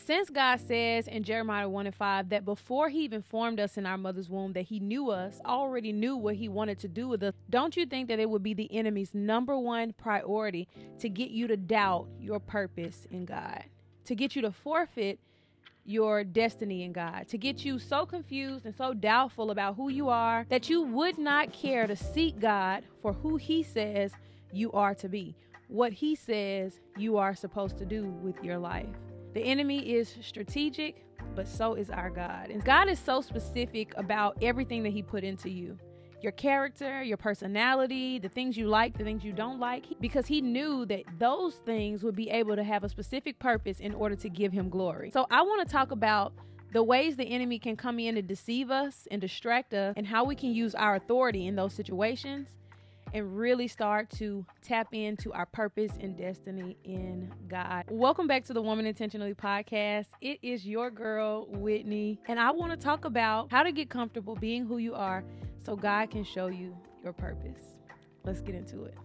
Since God says in Jeremiah 1:5 that before he even formed us in our mother's womb, that he knew us, already knew what he wanted to do with us, don't you think that it would be the enemy's number one priority to get you to doubt your purpose in God, to get you to forfeit your destiny in God, to get you so confused and so doubtful about who you are that you would not care to seek God for who he says you are to be, what he says you are supposed to do with your life. The enemy is strategic, but so is our God. And God is so specific about everything that he put into you. Your character, your personality, the things you like, the things you don't like, because he knew that those things would be able to have a specific purpose in order to give him glory. So I want to talk about the ways the enemy can come in and deceive us and distract us, and how we can use our authority in those situations and really start to tap into our purpose and destiny in God. Welcome back to the Woman Intentionally podcast. It is your girl, Whitney, and I want to talk about how to get comfortable being who you are so God can show you your purpose. Let's get into it.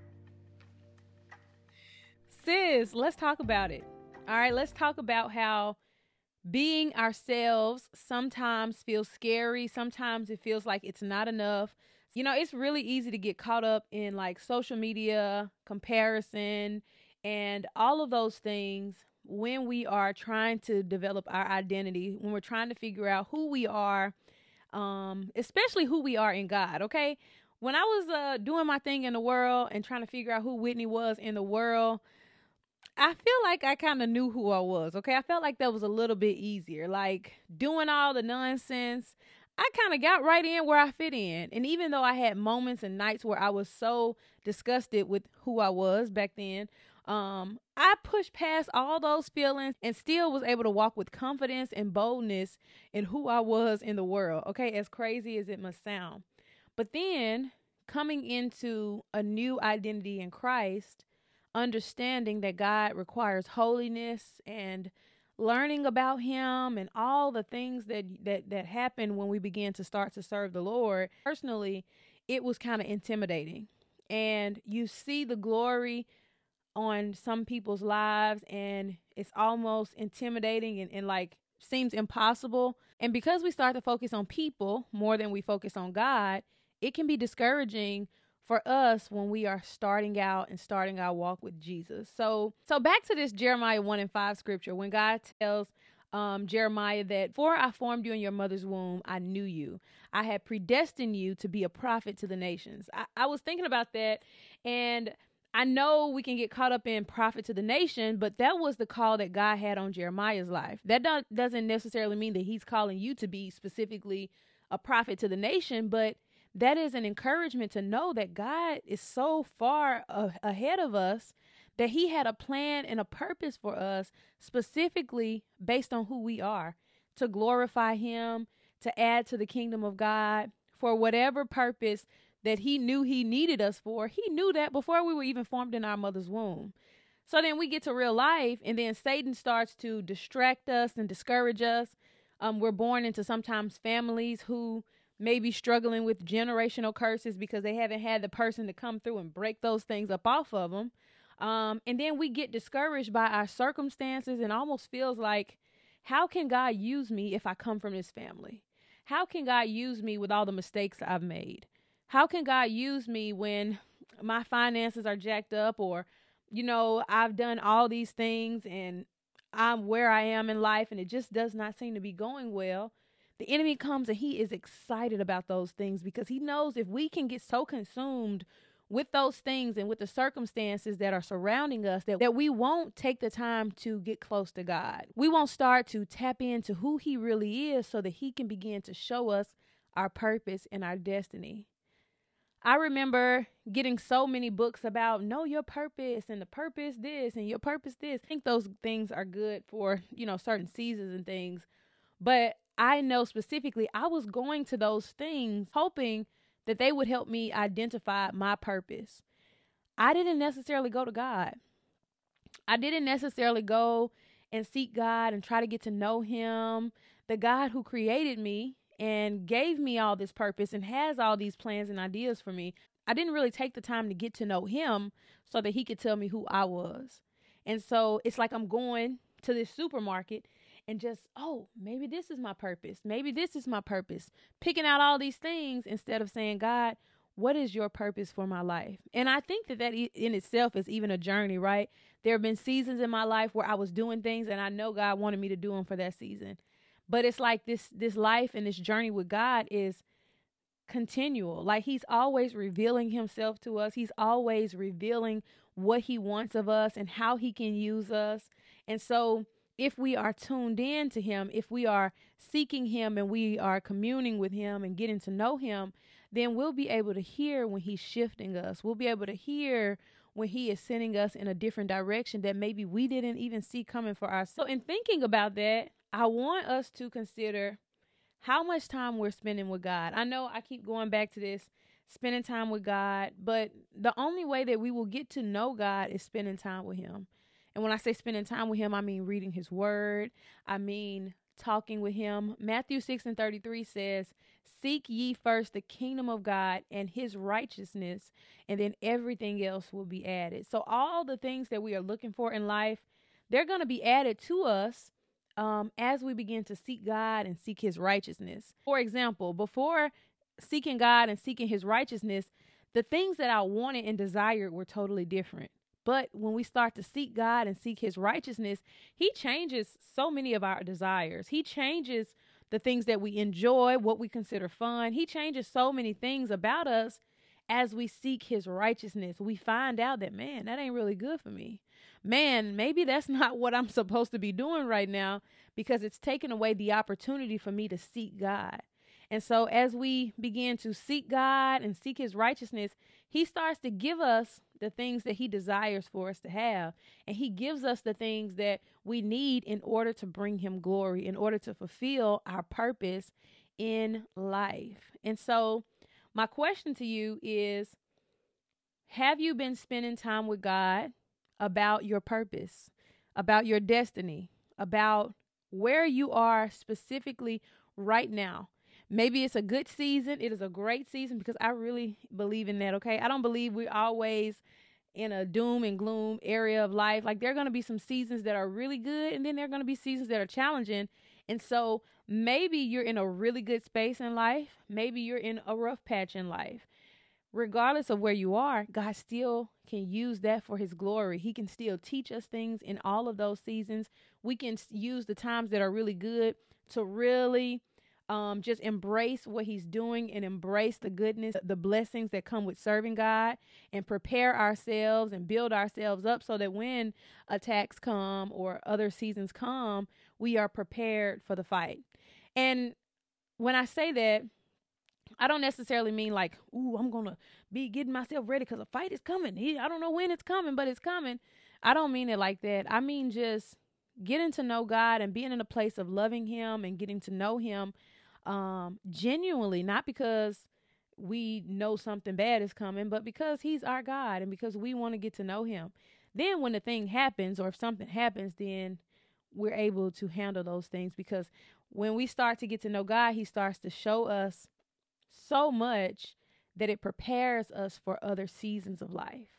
Sis, let's talk about it. All right, let's talk about how being ourselves sometimes feels scary. Sometimes it feels like it's not enough. You know, it's really easy to get caught up in like social media, comparison, and all of those things when we are trying to develop our identity, when we're trying to figure out who we are, especially who we are in God, okay? When I was doing my thing in the world and trying to figure out who Whitney was in the world, I feel like I kind of knew who I was, okay? I felt like that was a little bit easier. Like doing all the nonsense, I kind of got right in where I fit in. And even though I had moments and nights where I was so disgusted with who I was back then, I pushed past all those feelings and still was able to walk with confidence and boldness in who I was in the world, okay? As crazy as it must sound. But then coming into a new identity in Christ, understanding that God requires holiness and learning about him and all the things that happen when we begin to start to serve the Lord. Personally, it was kind of intimidating. And you see the glory on some people's lives and it's almost intimidating and like seems impossible. And because we start to focus on people more than we focus on God, it can be discouraging for us when we are starting out and starting our walk with Jesus. So back to this Jeremiah 1:5 scripture, when God tells Jeremiah that, "For I formed you in your mother's womb, I knew you. I had predestined you to be a prophet to the nations." I was thinking about that, and I know we can get caught up in prophet to the nation, but that was the call that God had on Jeremiah's life. That doesn't necessarily mean that he's calling you to be specifically a prophet to the nation, but that is an encouragement to know that God is so far ahead of us that he had a plan and a purpose for us specifically based on who we are, to glorify him, to add to the kingdom of God for whatever purpose that he knew he needed us for. He knew that before we were even formed in our mother's womb. So then we get to real life and then Satan starts to distract us and discourage us. We're born into sometimes families who may be struggling with generational curses because they haven't had the person to come through and break those things up off of them. And then we get discouraged by our circumstances and almost feels like, how can God use me if I come from this family? How can God use me with all the mistakes I've made? How can God use me when my finances are jacked up, or, you know, I've done all these things and I'm where I am in life and it just does not seem to be going well? The enemy comes and he is excited about those things because he knows if we can get so consumed with those things and with the circumstances that are surrounding us that we won't take the time to get close to God. We won't start to tap into who he really is so that he can begin to show us our purpose and our destiny. I remember getting so many books about know your purpose and the purpose this and your purpose this. I think those things are good for, you know, certain seasons and things. But I know specifically I was going to those things hoping that they would help me identify my purpose. I didn't necessarily go to God. I didn't necessarily go and seek God and try to get to know him, the God who created me and gave me all this purpose and has all these plans and ideas for me. I didn't really take the time to get to know him so that he could tell me who I was. And so it's like I'm going to this supermarket and just, oh, maybe this is my purpose. Maybe this is my purpose. Picking out all these things instead of saying, God, what is your purpose for my life? And I think that in itself is even a journey, right? There have been seasons in my life where I was doing things and I know God wanted me to do them for that season. But it's like this life and this journey with God is continual. Like he's always revealing himself to us. He's always revealing what he wants of us and how he can use us. And so if we are tuned in to him, if we are seeking him and we are communing with him and getting to know him, then we'll be able to hear when he's shifting us. We'll be able to hear when he is sending us in a different direction that maybe we didn't even see coming for ourselves. So in thinking about that, I want us to consider how much time we're spending with God. I know I keep going back to this, spending time with God, but the only way that we will get to know God is spending time with him. And when I say spending time with him, I mean reading his word. I mean talking with him. Matthew 6:33 says, seek ye first the kingdom of God and his righteousness, and then everything else will be added. So all the things that we are looking for in life, they're going to be added to us as we begin to seek God and seek his righteousness. For example, before seeking God and seeking his righteousness, the things that I wanted and desired were totally different. But when we start to seek God and seek his righteousness, he changes so many of our desires. He changes the things that we enjoy, what we consider fun. He changes so many things about us as we seek his righteousness. We find out that, man, that ain't really good for me. Man, maybe that's not what I'm supposed to be doing right now, because it's taken away the opportunity for me to seek God. And so as we begin to seek God and seek his righteousness, he starts to give us the things that he desires for us to have. And he gives us the things that we need in order to bring him glory, in order to fulfill our purpose in life. And so my question to you is, have you been spending time with God about your purpose, about your destiny, about where you are specifically right now? Maybe it's a good season. It is a great season, because I really believe in that, okay? I don't believe we're always in a doom and gloom area of life. Like, there are going to be some seasons that are really good, and then there are going to be seasons that are challenging. And so maybe you're in a really good space in life. Maybe you're in a rough patch in life. Regardless of where you are, God still can use that for his glory. He can still teach us things in all of those seasons. We can use the times that are really good to really just embrace what he's doing and embrace the goodness, the blessings that come with serving God, and prepare ourselves and build ourselves up so that when attacks come or other seasons come, we are prepared for the fight. And when I say that, I don't necessarily mean like, ooh, I'm going to be getting myself ready because a fight is coming. I don't know when it's coming, but it's coming. I don't mean it like that. I mean just getting to know God and being in a place of loving him and getting to know him genuinely, not because we know something bad is coming, but because he's our God and because we want to get to know him. Then when the thing happens, or if something happens, then we're able to handle those things, because when we start to get to know God, he starts to show us so much that it prepares us for other seasons of life.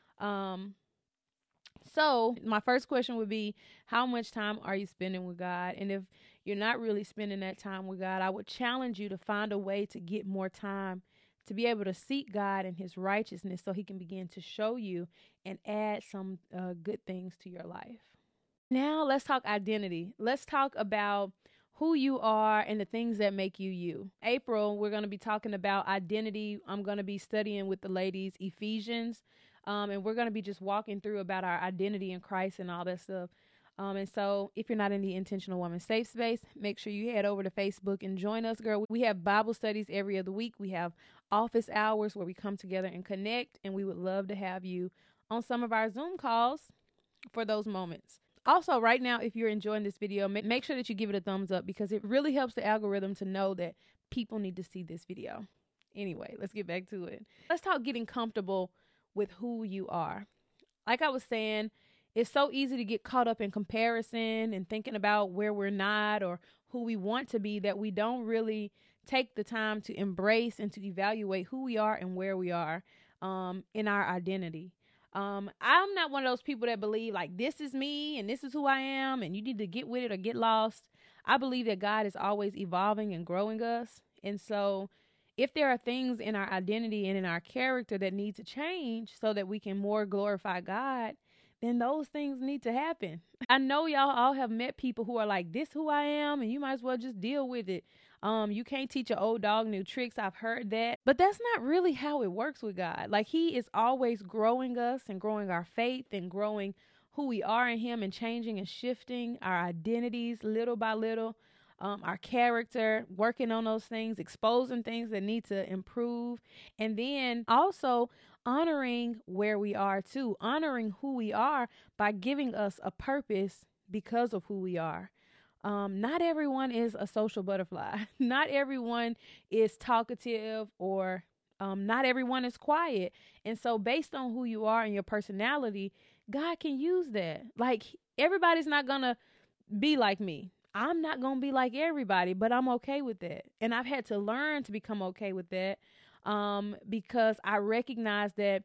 So my first question would be, how much time are you spending with God? And if you're not really spending that time with God, I would challenge you to find a way to get more time to be able to seek God and his righteousness, so he can begin to show you and add some good things to your life. Now let's talk identity. Let's talk about who you are and the things that make you you. April, we're going to be talking about identity. I'm going to be studying with the ladies Ephesians, and we're going to be just walking through about our identity in Christ and all that stuff. And so if you're not in the Intentional Woman Safe Space, make sure you head over to Facebook and join us, girl. We have Bible studies every other week. We have office hours where we come together and connect, and we would love to have you on some of our Zoom calls for those moments. Also, right now, if you're enjoying this video, make sure that you give it a thumbs up, because it really helps the algorithm to know that people need to see this video. Anyway, let's get back to it. Let's talk getting comfortable with who you are. Like I was saying, it's so easy to get caught up in comparison and thinking about where we're not or who we want to be, that we don't really take the time to embrace and to evaluate who we are and where we are in our identity. I'm not one of those people that believe like this is me and this is who I am and you need to get with it or get lost. I believe that God is always evolving and growing us. And so if there are things in our identity and in our character that need to change so that we can more glorify God, then those things need to happen. I know y'all all have met people who are like, this who I am, and you might as well just deal with it. You can't teach an old dog new tricks. I've heard that. But that's not really how it works with God. Like, he is always growing us and growing our faith and growing who we are in him and changing and shifting our identities little by little. Our character, working on those things, exposing things that need to improve, and then also honoring where we are too, honoring who we are by giving us a purpose because of who we are. Not everyone is a social butterfly. Not everyone is talkative or not everyone is quiet. And so based on who you are and your personality, God can use that. Like, everybody's not going to be like me. I'm not going to be like everybody, but I'm okay with that. And I've had to learn to become okay with that because I recognize that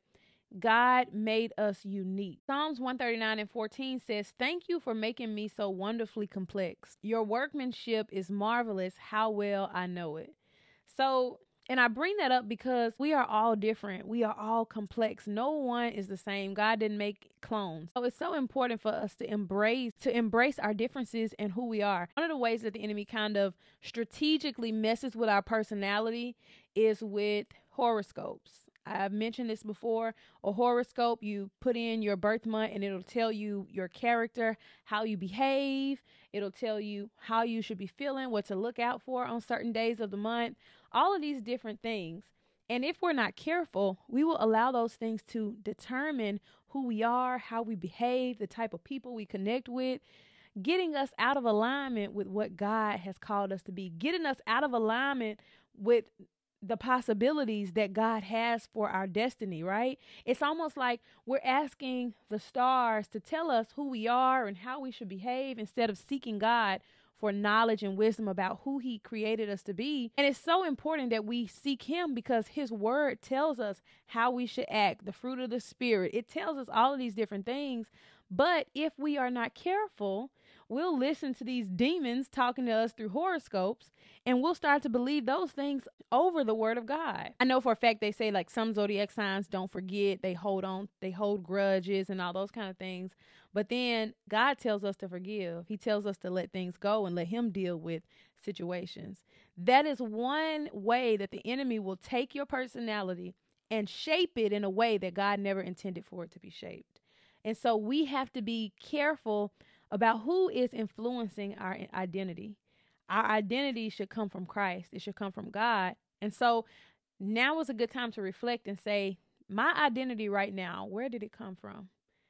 God made us unique. Psalms 139:14 says, "Thank you for making me so wonderfully complex. Your workmanship is marvelous. How well I know it." So, and I bring that up because we are all different. We are all complex. No one is the same. God didn't make clones. So it's so important for us to embrace our differences and who we are. One of the ways that the enemy kind of strategically messes with our personality is with horoscopes. I've mentioned this before. A horoscope, you put in your birth month and it'll tell you your character, how you behave. It'll tell you how you should be feeling, what to look out for on certain days of the month, all of these different things. And if we're not careful, we will allow those things to determine who we are, how we behave, the type of people we connect with, getting us out of alignment with what God has called us to be, getting us out of alignment with the possibilities that God has for our destiny, right? It's almost like we're asking the stars to tell us who we are and how we should behave instead of seeking God for knowledge and wisdom about who he created us to be. And it's so important that we seek him because his word tells us how we should act, the fruit of the spirit. It tells us all of these different things. But if we are not careful, we'll listen to these demons talking to us through horoscopes and we'll start to believe those things over the word of God. I know for a fact they say like some zodiac signs don't forget, they hold grudges and all those kind of things. But then God tells us to forgive. He tells us to let things go and let him deal with situations. That is one way that the enemy will take your personality and shape it in a way that God never intended for it to be shaped. And so we have to be careful about who is influencing our identity. Our identity should come from Christ. It should come from God. And so now is a good time to reflect and say, my identity right now, where did it come from?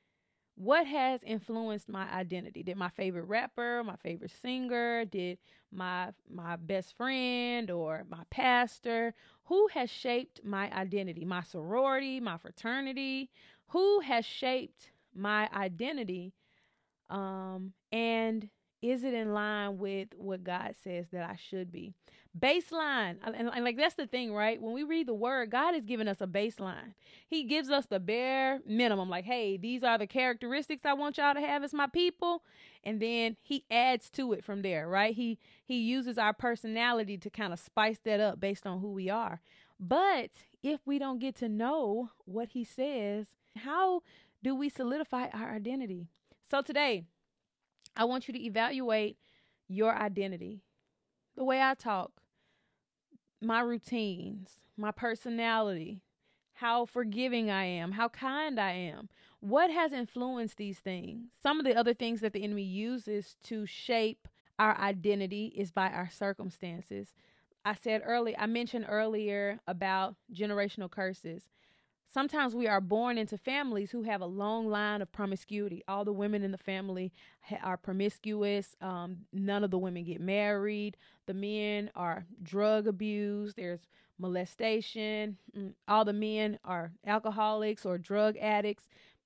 What has influenced my identity? Did my favorite rapper, my favorite singer, did my best friend or my pastor? Who has shaped my identity? My sorority, my fraternity? Who has shaped my identity? And is it in line with what God says that I should be? Baseline. And like, that's the thing, right? When we read the word, God has given us a baseline. He gives us the bare minimum. Like, hey, these are the characteristics I want y'all to have as my people. And then he adds to it from there, right? He uses our personality to kind of spice that up based on who we are. But if we don't get to know what he says, how do we solidify our identity? So today, I want you to evaluate your identity, the way I talk, my routines, my personality, how forgiving I am, how kind I am. What has influenced these things? Some of the other things that the enemy uses to shape our identity is by our circumstances. I mentioned earlier about generational curses. Sometimes we are born into families who have a long line of promiscuity. All the women in the family are promiscuous. None of the women get married. The men are drug abused. There's molestation. All the men are alcoholics or drug addicts.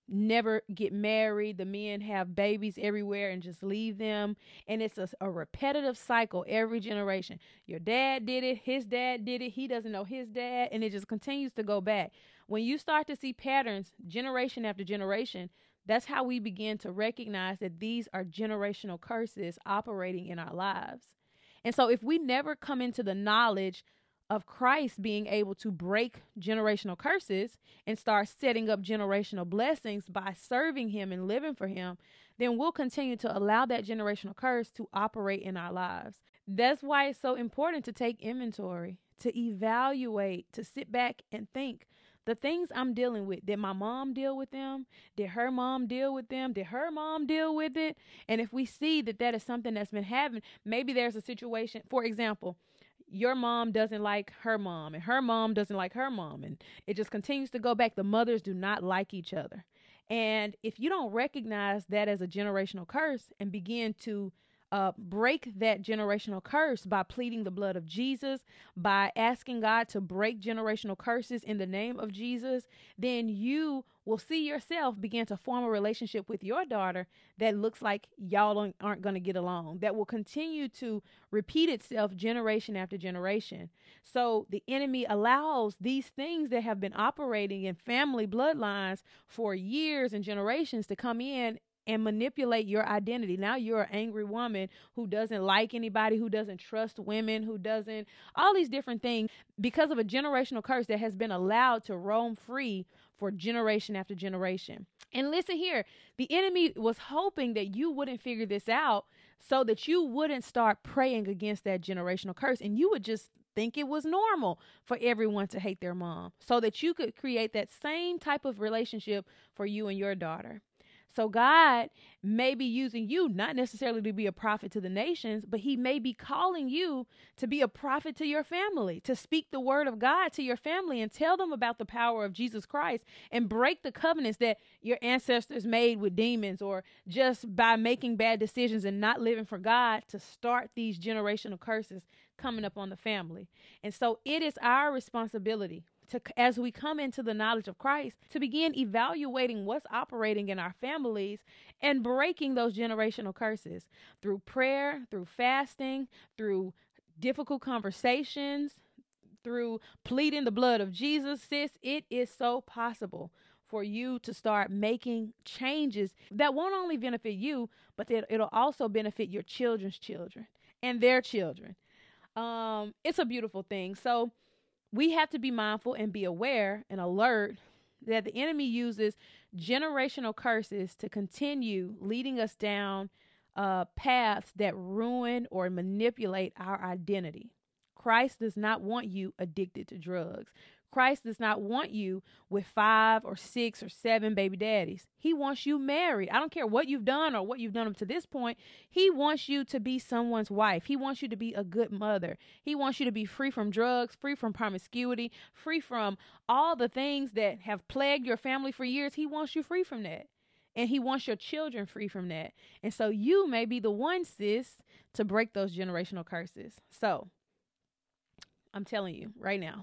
never get married. The men have babies everywhere and just leave them. And it's a repetitive cycle every generation. Your dad did it. His dad did it. He doesn't know his dad. And it just continues to go back. When you start to see patterns generation after generation, that's how we begin to recognize that these are generational curses operating in our lives. And so if we never come into the knowledge of Christ being able to break generational curses and start setting up generational blessings by serving him and living for him, then we'll continue to allow that generational curse to operate in our lives. That's why it's so important to take inventory, to evaluate, to sit back and think. The things I'm dealing with, did my mom deal with them? Did her mom deal with them? Did her mom deal with it? And if we see that that is something that's been happening, maybe there's a situation, for example, your mom doesn't like her mom and her mom doesn't like her mom. And it just continues to go back. The mothers do not like each other. And if you don't recognize that as a generational curse and begin to break that generational curse by pleading the blood of Jesus, by asking God to break generational curses in the name of Jesus, then you will see yourself begin to form a relationship with your daughter that looks like y'all aren't going to get along, that will continue to repeat itself generation after generation. So the enemy allows these things that have been operating in family bloodlines for years and generations to come in and manipulate your identity. Now you're an angry woman who doesn't like anybody, who doesn't trust women, who doesn't, all these different things because of a generational curse that has been allowed to roam free for generation after generation. And listen here, the enemy was hoping that you wouldn't figure this out so that you wouldn't start praying against that generational curse and you would just think it was normal for everyone to hate their mom so that you could create that same type of relationship for you and your daughter. So God may be using you not necessarily to be a prophet to the nations, but he may be calling you to be a prophet to your family, to speak the word of God to your family and tell them about the power of Jesus Christ and break the covenants that your ancestors made with demons or just by making bad decisions and not living for God to start these generational curses coming up on the family. And so it is our responsibility to, as we come into the knowledge of Christ, to begin evaluating what's operating in our families and breaking those generational curses through prayer, through fasting, through difficult conversations, through pleading the blood of Jesus. Sis, it is so possible for you to start making changes that won't only benefit you, but that it'll also benefit your children's children and their children. It's a beautiful thing. So we have to be mindful and be aware and alert that the enemy uses generational curses to continue leading us down paths that ruin or manipulate our identity. Christ does not want you addicted to drugs. Christ does not want you with 5 or 6 or 7 baby daddies. He wants you married. I don't care what you've done or what you've done up to this point. He wants you to be someone's wife. He wants you to be a good mother. He wants you to be free from drugs, free from promiscuity, free from all the things that have plagued your family for years. He wants you free from that. And he wants your children free from that. And so you may be the one, sis, to break those generational curses. So I'm telling you right now,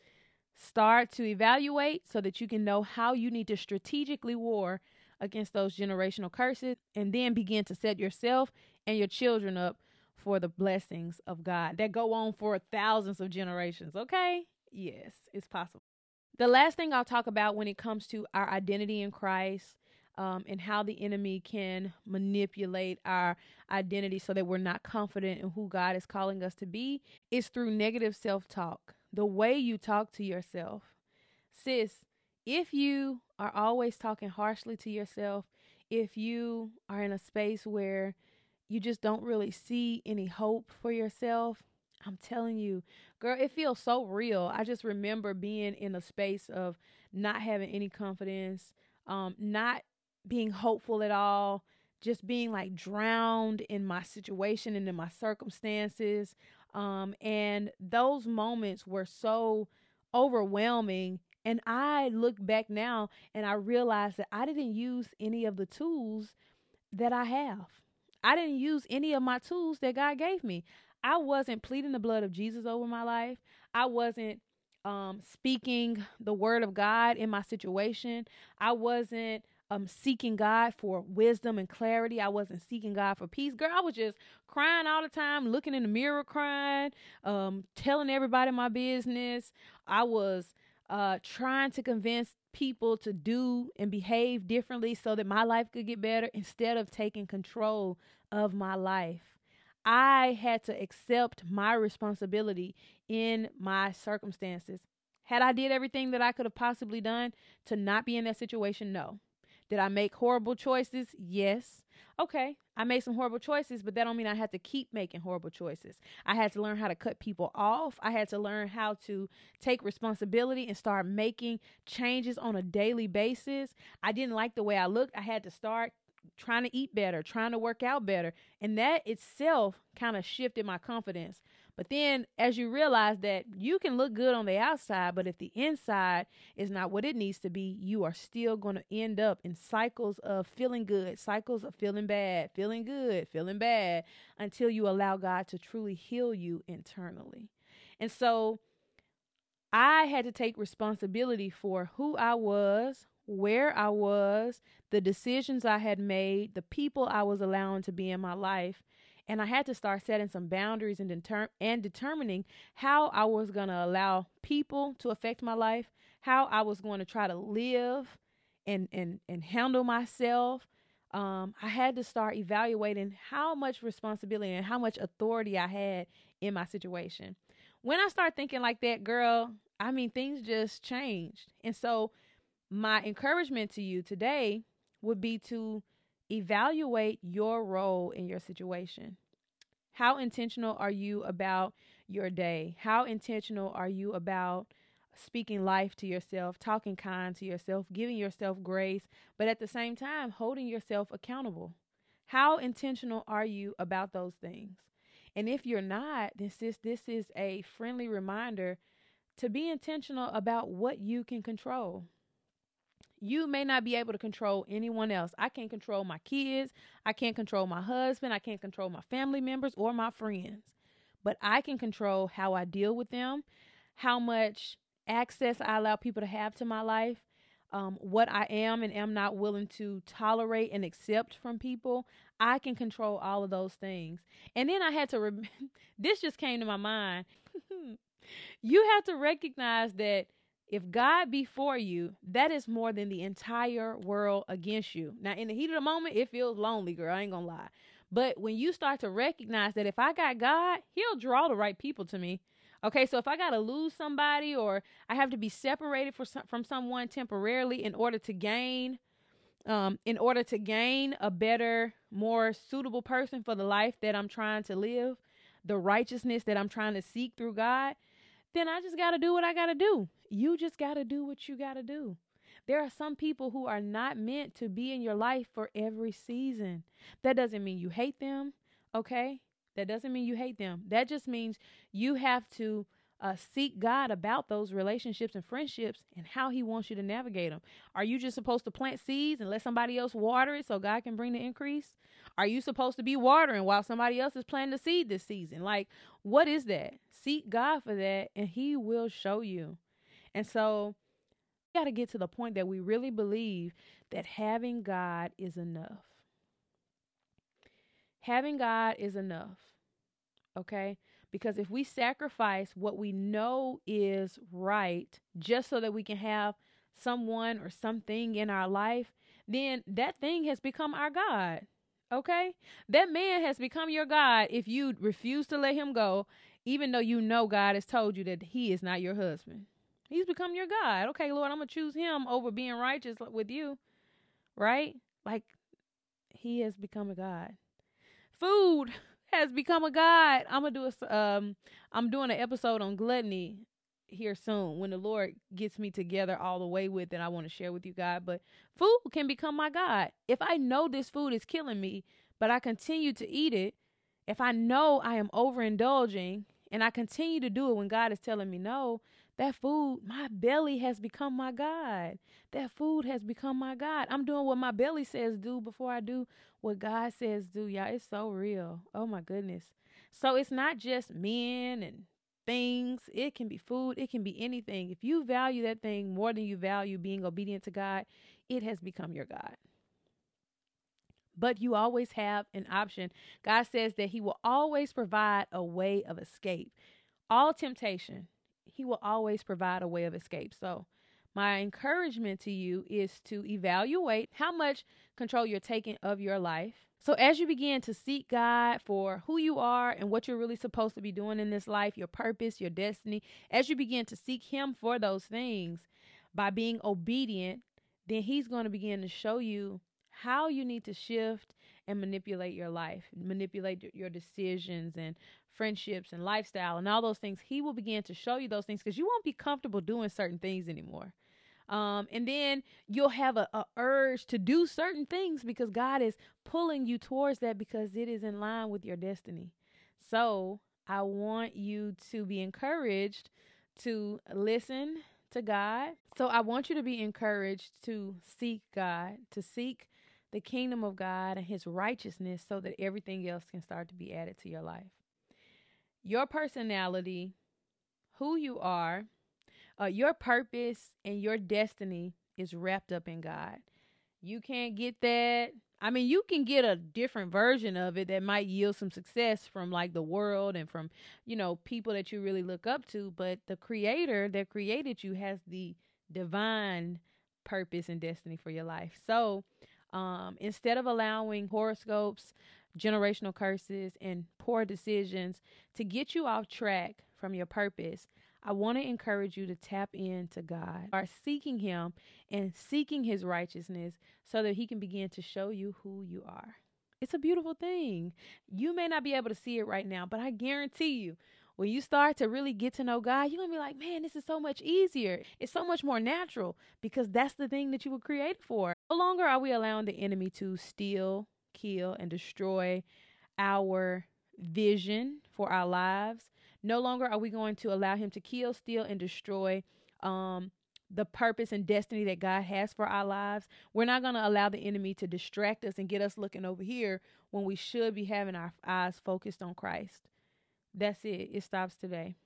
start to evaluate so that you can know how you need to strategically war against those generational curses and then begin to set yourself and your children up for the blessings of God that go on for thousands of generations. Okay? Yes, it's possible. The last thing I'll talk about when it comes to our identity in Christ and how the enemy can manipulate our identity so that we're not confident in who God is calling us to be is through negative self-talk. The way you talk to yourself. Sis, if you are always talking harshly to yourself, if you are in a space where you just don't really see any hope for yourself, I'm telling you, girl, it feels so real. I just remember being in a space of not having any confidence, not being hopeful at all, just being like drowned in my situation and in my circumstances. And those moments were so overwhelming. And I look back now and I realize that I didn't use any of the tools that I have. I didn't use any of my tools that God gave me. I wasn't pleading the blood of Jesus over my life. I wasn't speaking the word of God in my situation. I wasn't seeking God for wisdom and clarity. I wasn't seeking God for peace. Girl, I was just crying all the time, looking in the mirror, crying, telling everybody my business. I was trying to convince people to do and behave differently so that my life could get better instead of taking control of my life. I had to accept my responsibility in my circumstances. Had I did everything that I could have possibly done to not be in that situation? No. Did I make horrible choices? Yes. Okay, I made some horrible choices, but that don't mean I had to keep making horrible choices. I had to learn how to cut people off. I had to learn how to take responsibility and start making changes on a daily basis. I didn't like the way I looked. I had to start trying to eat better, trying to work out better. And that itself kind of shifted my confidence. But then as you realize that you can look good on the outside, but if the inside is not what it needs to be, you are still going to end up in cycles of feeling good, cycles of feeling bad, feeling good, feeling bad, until you allow God to truly heal you internally. And so I had to take responsibility for who I was, where I was, the decisions I had made, the people I was allowing to be in my life. And I had to start setting some boundaries and determining how I was going to allow people to affect my life, how I was going to try to live and handle myself. I had to start evaluating how much responsibility and how much authority I had in my situation. When I start thinking like that, girl, I mean, things just changed. And so my encouragement to you today would be to evaluate your role in your situation. How intentional are you about your day? How intentional are you about speaking life to yourself, talking kind to yourself, giving yourself grace, but at the same time, holding yourself accountable? How intentional are you about those things? And if you're not, then sis, this is a friendly reminder to be intentional about what you can control. You may not be able to control anyone else. I can't control my kids. I can't control my husband. I can't control my family members or my friends. But I can control how I deal with them, how much access I allow people to have to my life, what I am and am not willing to tolerate and accept from people. I can control all of those things. And then I had to, this just came to my mind. You have to recognize that if God be for you, that is more than the entire world against you. Now, in the heat of the moment, it feels lonely, girl. I ain't gonna lie. But when you start to recognize that if I got God, he'll draw the right people to me. Okay, so if I got to lose somebody or I have to be separated from someone temporarily in order to gain a better, more suitable person for the life that I'm trying to live, the righteousness that I'm trying to seek through God, then I just got to do what I got to do. You just got to do what you got to do. There are some people who are not meant to be in your life for every season. That doesn't mean you hate them, okay? That doesn't mean you hate them. That just means you have to seek God about those relationships and friendships and how he wants you to navigate them. Are you just supposed to plant seeds and let somebody else water it so God can bring the increase? Are you supposed to be watering while somebody else is planting the seed this season? Like, what is that? Seek God for that and he will show you. And so we got to get to the point that we really believe that having God is enough. Having God is enough. Okay? Because if we sacrifice what we know is right just so that we can have someone or something in our life, then that thing has become our God. Okay? That man has become your God if you refuse to let him go, even though you know God has told you that he is not your husband. He's become your God. Okay, Lord, I'm going to choose him over being righteous with you. Right? Like, he has become a God. Food has become a God. I'm doing an episode on gluttony here soon when the Lord gets me together all the way with it. I want to share with you guys. But food can become my God. If I know this food is killing me, but I continue to eat it, if I know I am overindulging and I continue to do it when God is telling me no, that food, my belly has become my God. That food has become my God. I'm doing what my belly says do before I do what God says do. Y'all, it's so real. Oh my goodness. So it's not just men and things. It can be food. It can be anything. If you value that thing more than you value being obedient to God, it has become your God. But you always have an option. God says that he will always provide a way of escape. All temptation, he will always provide a way of escape. So my encouragement to you is to evaluate how much control you're taking of your life. So as you begin to seek God for who you are and what you're really supposed to be doing in this life, your purpose, your destiny, as you begin to seek him for those things by being obedient, then he's going to begin to show you how you need to shift and manipulate your life, manipulate your decisions and friendships and lifestyle and all those things. He will begin to show you those things because you won't be comfortable doing certain things anymore. And then you'll have a urge to do certain things because God is pulling you towards that because it is in line with your destiny. So I want you to be encouraged to listen to God. So I want you to be encouraged to seek God, to seek the kingdom of God and his righteousness so that everything else can start to be added to your life. Your personality, who you are, your purpose and your destiny is wrapped up in God. You can't get that. I mean, you can get a different version of it that might yield some success from like the world and from, people that you really look up to. But the creator that created you has the divine purpose and destiny for your life. So instead of allowing horoscopes, generational curses, and poor decisions to get you off track from your purpose, I want to encourage you to tap into God, or seeking him and seeking his righteousness so that he can begin to show you who you are. It's a beautiful thing. You may not be able to see it right now, but I guarantee you, when you start to really get to know God, you're going to be like, man, this is so much easier. It's so much more natural because that's the thing that you were created for. No longer are we allowing the enemy to steal, kill, and destroy our vision for our lives. No longer are we going to allow him to kill, steal, and destroy the purpose and destiny that God has for our lives. We're not going to allow the enemy to distract us and get us looking over here when we should be having our eyes focused on Christ. That's it. It stops today.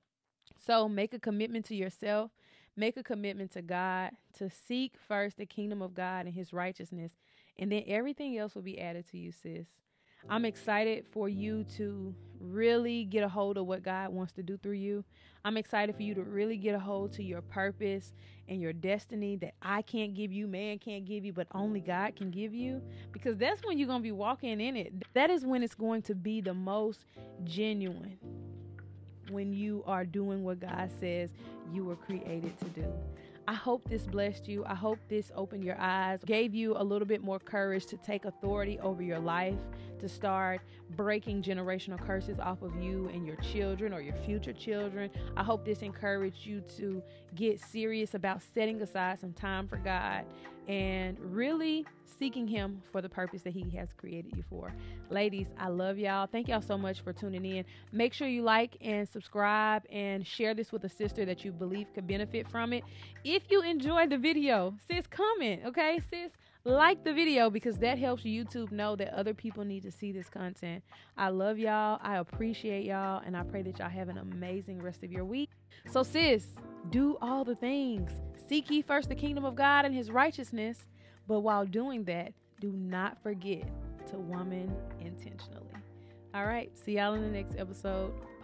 So make a commitment to yourself. Make a commitment to God to seek first the kingdom of God and his righteousness. And then everything else will be added to you, sis. I'm excited for you to really get a hold of what God wants to do through you. I'm excited for you to really get a hold to your purpose and your destiny that I can't give you, man can't give you, but only God can give you. Because that's when you're going to be walking in it. That is when it's going to be the most genuine, when you are doing what God says you were created to do. I hope this blessed you. I hope this opened your eyes, gave you a little bit more courage to take authority over your life, to start breaking generational curses off of you and your children or your future children. I hope this encouraged you to get serious about setting aside some time for God and really seeking him for the purpose that he has created you for. Ladies, I love y'all. Thank y'all so much for tuning in. Make sure you like and subscribe and share this with a sister that you believe could benefit from it. If you enjoyed the video, sis, comment, okay? Sis, like the video because that helps YouTube know that other people need to see this content. I love y'all. I appreciate y'all. And I pray that y'all have an amazing rest of your week. So sis, do all the things. Seek ye first the kingdom of God and his righteousness. But while doing that, do not forget to woman intentionally. All right. See y'all in the next episode.